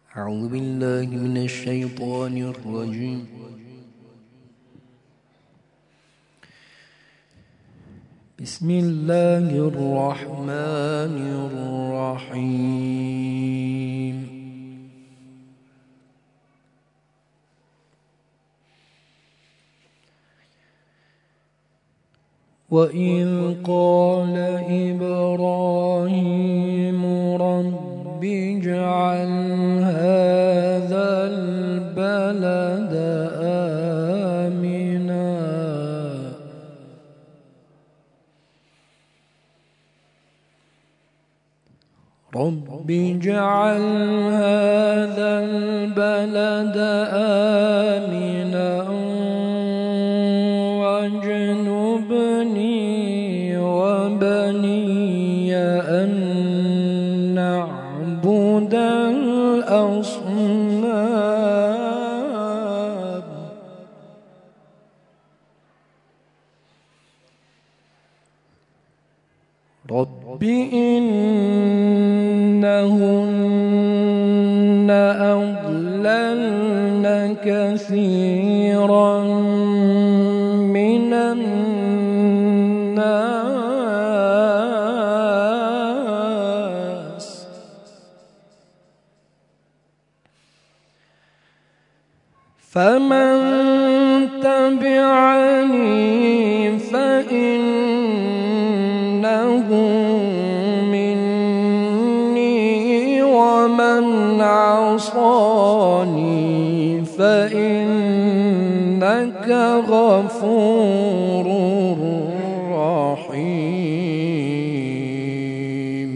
أعوذ بالله من الشيطان الرجيم. بسم الله الرحمن الرحيم. وإذ قال إبراهيم رب اجعل هذا البلد آمنا رب اجعل هذا البلد آمنا واجنبني وبني أن نعبد الأصنام رب إنهن أضللن كثيرا من الناس فمن تبعني فإنه مني ومن عصاني فإنك غفور رحيم.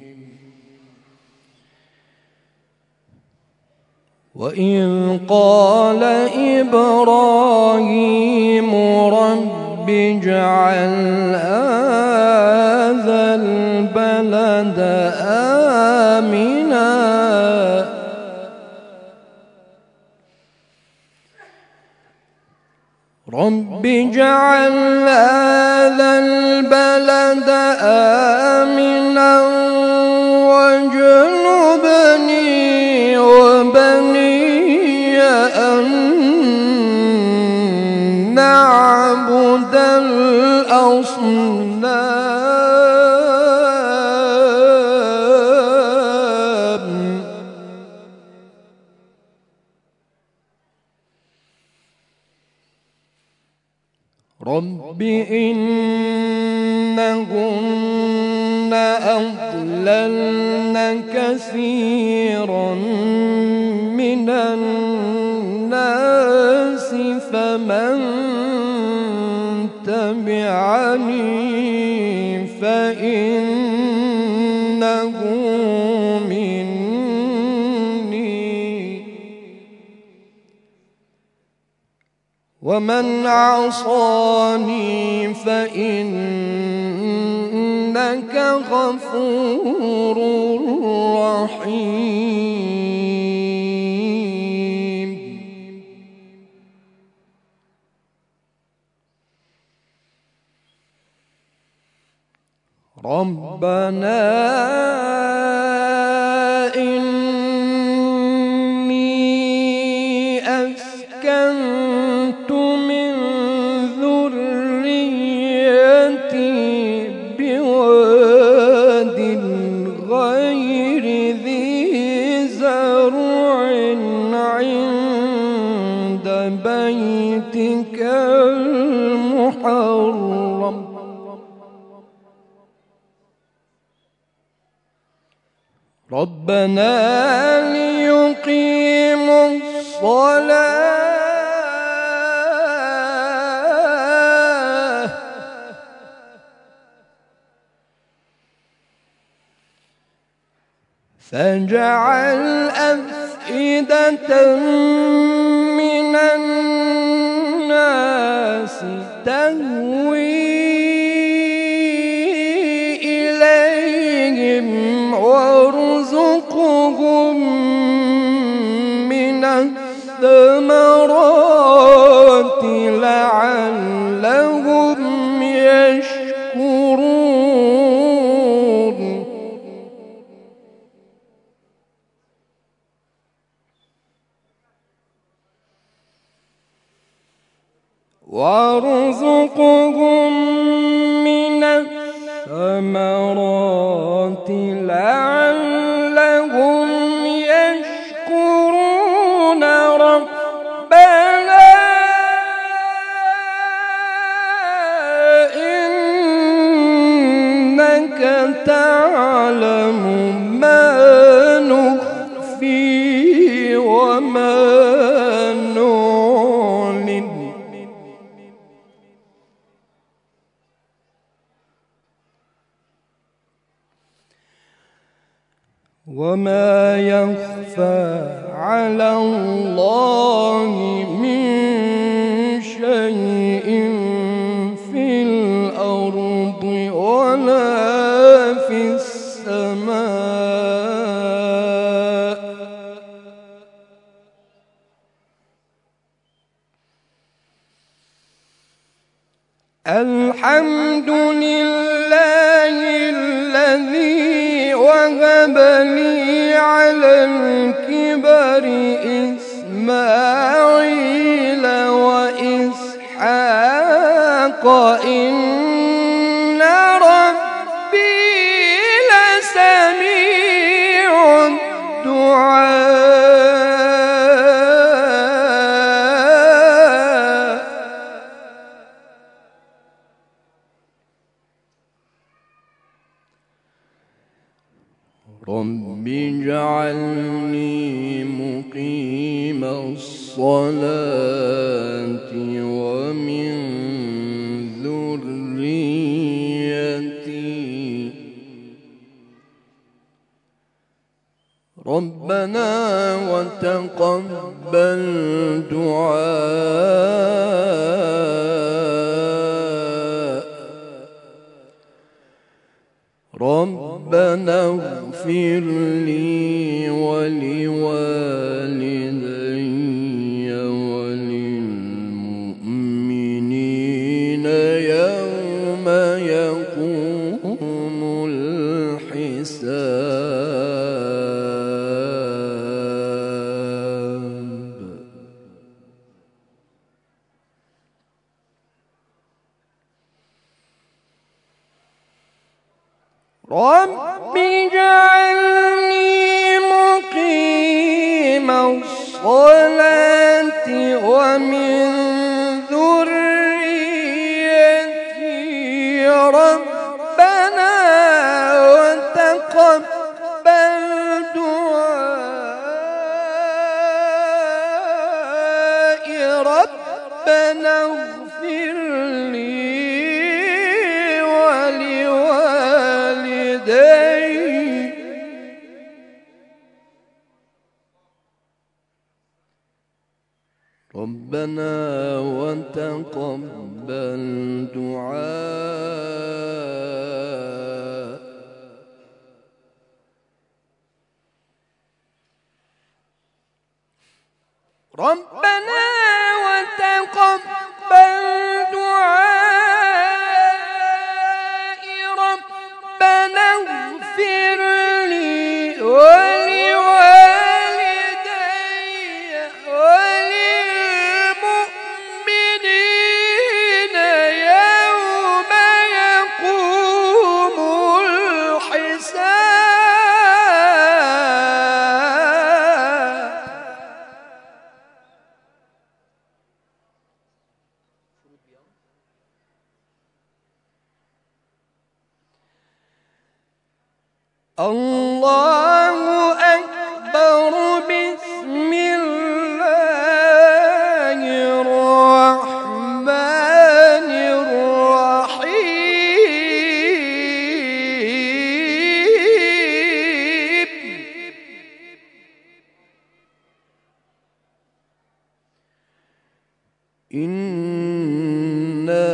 وإذ قال إبراهيم رب اجعل هذا البلد آمنا رب اجعل هذا البلد آمنا واجنبني وبني أن نعبد الأصنام رب إنهن أضللن كثيرا من الناس فمن تبعني فإنه مني ومن عصاني فإنك غفور رحيم. ربنا إني أسكنت من ذريتي بواد غير ذي زرع عند بيتك المحرم ربنا ليقيموا الصلاة فاجعل أفئدة من الناس تهوي إليهم وارزقهم من الثمرات لعلهم يشكرون. وارزقهم من الثمرات لعلهم يشكرون ربنا إنك تعلم ما نخفي وما نعلن وما يخفى على الله من شيء في الأرض ولا في السماء الحمد لله الذي وهب لي على الكبر إسماعيل وإسحاق إن ربي لسميع الدعاء رب اجعلني مقيم الصلاة ومن ذريتي ربنا وتقبل دعاء ربنا اغفر لي ولوالدي وللمؤمنين يوم يقوم الحساب رب اجعلني مقيم الصلاة ومن ذريتي ربنا وتقبل دعائي ربنا اغفر لي ربنا وتقبل دعاء ربنا وتقبل دعاء ربنا اغفر لي الله أكبر بسم الله الرحمن الرحيم إنا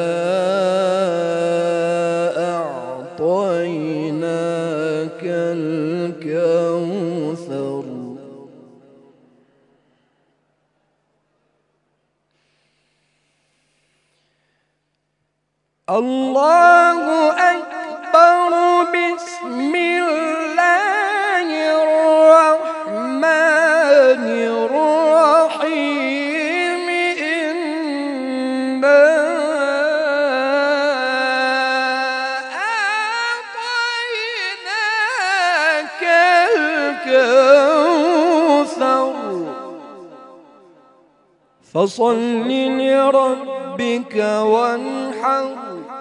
أعطيناك الكوثر الله أكبر بسم الله الرحمن الرحيم إنا فصل لربك وانحر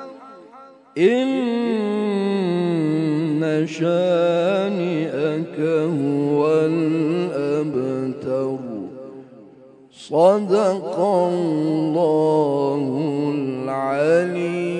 إن شانئك هو الأبتر صدق الله العليم